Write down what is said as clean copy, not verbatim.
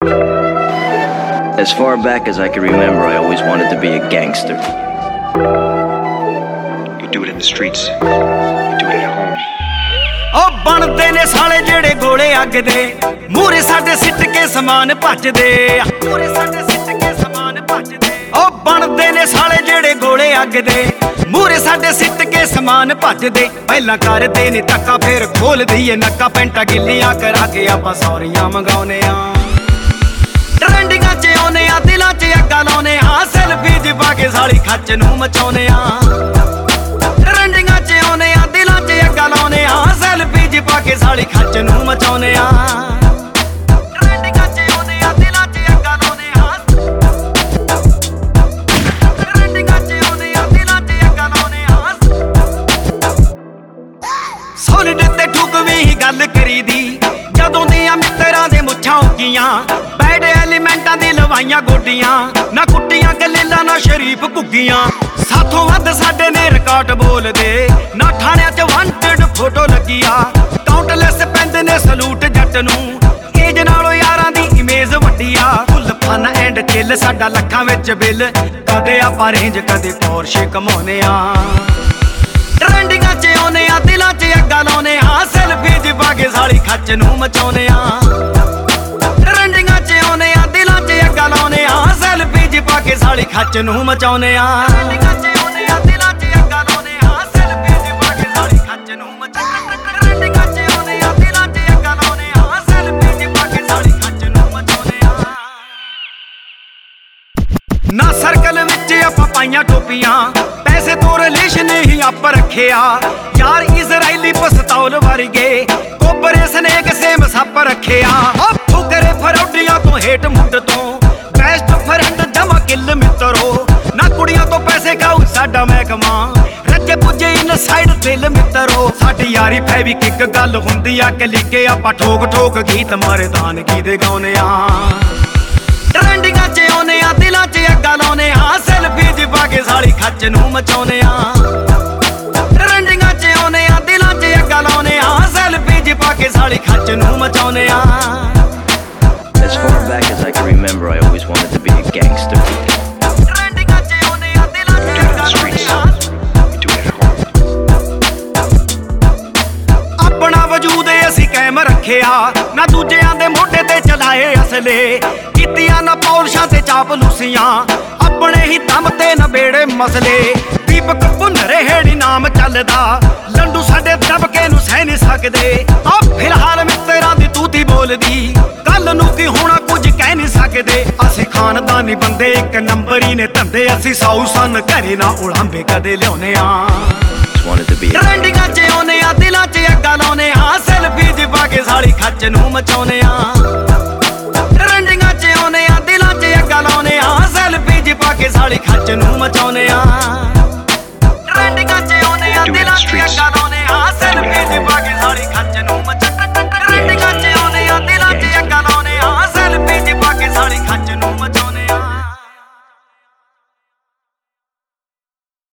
As far back as I can remember, I always wanted to be a gangster. You do it in the streets. You do it at home. ਉਹ ਬਣਦੇ ਨੇ ਸਾਲੇ ਜਿਹੜੇ ਗੋਲੇ ਅੱਗ ਦੇ ਮੂਰੇ ਸਾਡੇ ਸਿੱਟ ਕੇ ਸਮਾਨ ਭੱਜਦੇ ਮੂਰੇ ਸਾਡੇ ਸਿੱਟ ਕੇ ਸਮਾਨ ਭੱਜਦੇ ਉਹ ਬਣਦੇ ਨੇ ਸਾਲੇ ਜਿਹੜੇ ਗੋਲੇ ਅੱਗ ਦੇ ਮੂਰੇ ਸਾਡੇ ਸਿੱਟ ਕੇ ਸਮਾਨ ਭੱਜਦੇ ਪਹਿਲਾਂ ਕਰਦੇ ਨੇ ਧੱਕਾ ਫੇਰ ਖੋਲ ਦਈਏ ਨੱਕਾ ਪੈਂਟਾ ਗਿੱਲੀਆਂ ਕਰਾ ਕੇ ਆਪਾਂ ਸੌਰੀਆਂ ਮੰਗਾਉਨੇ ਆ ਟ੍ਰੈਂਡਿੰਗਾਂ 'ਚ ਆਉਨੇ ਆ ਦਿਲਾਂ 'ਚ ਅੱਗਾ ਲਾਉਨੇ ਆ ਸੈਲਫੀ ਜੀ ਪਾ ਕੇ ਸਾਲੀ ਖੱਚ ਨੂੰ ਮਚਾਉਨੇ ਆ ਟ੍ਰੈਂਡਿੰਗਾਂ 'ਚ ਆਉਨੇ ਆ ਦਿਲਾਂ 'ਚ ਅੱਗਾ ਲਾਉਨੇ ਆ ਸੈਲਫੀ ਜੀ ਪਾ ਕੇ ਸਾਲੀ ਖੱਚ ਨੂੰ ਮਚਾਉਨੇ ਆ ਟ੍ਰੈਂਡਿੰਗਾਂ 'ਚ ਆਉਨੇ ਆ ਦਿਲਾਂ 'ਚ ਅੱਗਾ ਲਾਉਨੇ ਆ ਟ੍ਰੈਂਡਿੰਗਾਂ 'ਚ ਆਉਨੇ ਆ ਦਿਲਾਂ 'ਚ ਅੱਗਾ ਲਾਉਨੇ ਆ ਸੋਲਿਡ ਤੇ ਠੁਕਵੀਂ ਹੀ ਗੱਲ ਕਰੀਦੀ ਜਦੋਂ ਦੀਆਂ ਮਿੱਤਰਾਂ ਦੇ ਮੁੱਛਾਂ ਉੱਗੀਆਂ ਬੈਡ ਐਲੀਮੈਂਟਾਂ ਦੀ ਲਵਾਈਆਂ ਗੋਡੀਆਂ ਨਾ ਕੁੱਟੀਆਂ ਗਲੀਲਾਂ ਨਾ ਸ਼ਰੀਫ ਘੁੱਗੀਆਂ ਸਾਥੋਂ ਵੱਧ ਸਾਡੇ ਨੇ ਰਿਕਾਰਡ ਬੋਲਦੇ ਨਾ ਥਾਣਿਆਂ 'ਚ ਵਾਂਟਡ ਫੋਟੋ ਲੱਗੀਆਂ ਕਾਊਂਟਲੈਸ ਪੈਂਦੇ ਨੇ ਸਲੂਟ ਜੱਟ ਨੂੰ ਏਜ ਨਾਲੋਂ ਯਾਰਾਂ ਦੀ ਇਮੇਜ ਵੱਡੀ ਆ ਫੁੱਲ ਫਨ ਐਂਡ ਚਿੱਲ ਸਾਡਾ ਲੱਖਾਂ ਵਿੱਚ ਬਿੱਲ ਕਦੇ ਆਪਾਂ ਰੇਂਜ ਕਦੇ ਪੋਰਸ਼ੇ ਕਮਾਉਨੇ ਆ ਟ੍ਰੈਂਡਿੰਗਾਂ 'ਚ ਆਉਨੇ ਆ ਦਿਲਾਂ 'ਚ ਅੱਗਾ ਲਾਉਨੇ ਆ ਸੈਲਫੀ ਜੀ ਪਾ ਕੇ ਸਾਲੀ ਖੱਚ ਨੂੰ ਮਚਾਉਨੇ ਆ ਟ੍ਰੈਂਡਿੰਗਾਂ 'ਚ ਆਉਨੇ ਆ ਦਿਲਾਂ 'ਚ ਅੱਗਾ ਲਾਉਨੇ ਆ ਸੈਲਫੀ ਜੀ ਪਾ ਕੇ ਸਾਲੀ ਖੱਚ ਨੂੰ ਮਚਾਉਨੇ ਆ ਟ੍ਰੈਂਡਿੰਗਾਂ 'ਚ ਆਉਨੇ ਆ ਦਿਲਾਂ 'ਚ ਅੱਗਾ ਲਾਉਨੇ ਆ ਸੈਲਫੀ ਜੀ ਪਾ ਕੇ ਸਾਲੀ ਖੱਚ ਨੂੰ ਮਚਾਉਨੇ ਆ ਟ੍ਰੈਂਡਿੰਗਾਂ 'ਚ ਆਉਨੇ ਆ ਦਿਲਾਂ 'ਚ ਅੱਗਾ ਲਾਉਨੇ ਆ ਸੈਲਫੀ ਜੀ ਪਾ ਕੇ ਸਾਲੀ ਖੱਚ ਨੂੰ ਮਚਾਉਨੇ ਆ ਨਾ ਸਰਕਲ ਵਿੱਚ ਆਪਾਂ ਪਾਈਆਂ ਟੋਪੀਆਂ ਪੈਸੇ ਤੋਂ ਰਿਲੇਸ਼ਨ ਹੀ ਆਪ ਰੱਖਿਆ ਯਾਰ ਇਜ਼ਰਾਈਲੀ ਪਸਤੌਲ ਵਰਗੇ ਕੋਬਰੇ ਸਨੇਕ ਸੇਮ ਸੱਪ ਰੱਖਿਆ ਫੁਕਰੇ ਫਰੌਡੀਆਂ ਤੋਂ ਹੇਠ ਮੁੱਢ ਤੋਂ ਬੈਸਟ ਫਰੈਂਡ ਜਮਾ ਕਿੱਲ ਮਿੱਤਰੋ ਨਾ ਕੁੜੀਆਂ ਤੋਂ ਪੈਸੇ ਖਾਊ ਸਾਡਾ ਮਹਿਕਮਾ ਰੱਜੇ ਪੁੱਜੇ ਇਨਸਾਈਡ ਦਿਲ ਮਿੱਤਰੋ ਸਾਡੀ ਯਾਰੀ ਫੈਵਿਕ ਇੱਕ ਗੱਲ ਹੁੰਦੀ ਆ ਕਿ ਲਿਖੇ ਆਪਾਂ ਠੋਕ ਠੋਕ ਗੀਤ ਮਰਦਾਨਗੀ ਦੇ ਗਾਉਨੇ ਆ ਟ੍ਰੈਂਡਿੰਗਾਂ 'ਚ ਆਉਨੇ ਆ ਦਿਲਾਂ 'ਚ ਅੱਗਾ ਲਾਉਨੇ ਆ ਸੈਲਫੀ ਜੀ ਪਾ ਕੇ ਸਾਲੀ ਖੱਚ ਨੂੰ ਮਚਾਉਨੇ ਆ ਟ੍ਰੈਂਡਿੰਗਾਂ 'ਚ ਆਉਨੇ ਆ ਦਿਲਾਂ 'ਚ ਅੱਗਾ ਲਾਉਨੇ ਆ ਸੈਲਫੀ ਜੀ ਪਾ ਕੇ ਸਾਲੀ ਖੱਚ ਨੂੰ ਮਚਾਉਨੇ ਆ As far back as I can remember, I always wanted to be a gangster. ਟ੍ਰੈਂਡਿੰਗਾਂ 'ਚ ਆਉਨੇ ਆ ਦਿਲਾਂ 'ਚ ਅੱਗਾ ਲਾਉਨੇ ਆ You do it at home. ਆਪਣਾ ਵਜੂਦ ਅਸੀਂ ਕਾਇਮ ਰੱਖਿਆ ਨਾ ਦੂਜਿਆਂ ਦੇ ਮੋਢੇ ਤੇ ਚਲਾਏ ਅਸਲੇ ਕੀਤੀਆਂ ਨਾ ਪੌਲਸ਼ਾਂ ਤੇ ਚਾਪਲੂਸੀਆਂ ਆਪਣੇ ਹੀ ਦਮ ਤੇ ਨਬੇੜੇ ਮਸਲੇ ਦੀਪਕ ਭੁੰਨਰੇ ਹੇੜੀ ਨਾਮ ਚੱਲਦਾ ਲੰਡੂ ਸਾਡੇ ਦਬਕੇ ਨੂੰ ਸਹਿ ਨਹੀਂ ਸਕਦੇ ਆ ਫਿਲਹਾਲ ਮਿੱਤਰਾਂ ਦੀ ਤੂਤੀ ਬੋਲਦੀ ਕੱਲ ਨੂੰ ਕੀ ਹੋਣਾ ਕੁਝ ਕਹਿ ਨਹੀਂ ਸਕਦੇ ਅਸੀਂ ਖਾਨਦਾਨੀ ਬੰਦੇ ਇੱਕ ਨੰਬਰ ਹੀ ਨੇ ਧੰਦੇ ਅਸੀਂ ਸਾਊ ਸਨ ਘਰੇ ਨਾ ਉਲਾਂਬੇ ਕਦੇ ਲਿਆਉਨੇ ਆ Wanted to be a ਟ੍ਰੈਂਡਿੰਗਾਂ 'ਚ ਆਉਨੇ ਆ ਦਿਲਾਂ 'ਚ ਅੱਗਾ ਲਾਉਨੇ ਆ ਸੈਲਫੀ ਜੀ ਪਾ ਕੇ ਸਾਲੀ ਖੱਚ ਨੂੰ ਮਚਾਉਨੇ ਆ ਟ੍ਰੈਂਡਿੰਗਾਂ 'ਚ ਆਉਨੇ ਆ ਦਿਲਾਂ 'ਚ ਅੱਗਾ ਲਾਉਨੇ ਆ ਸੈਲਫੀ ਜੀ ਪਾ ਕੇ ਸਾਲੀ ਖੱਚ ਨੂੰ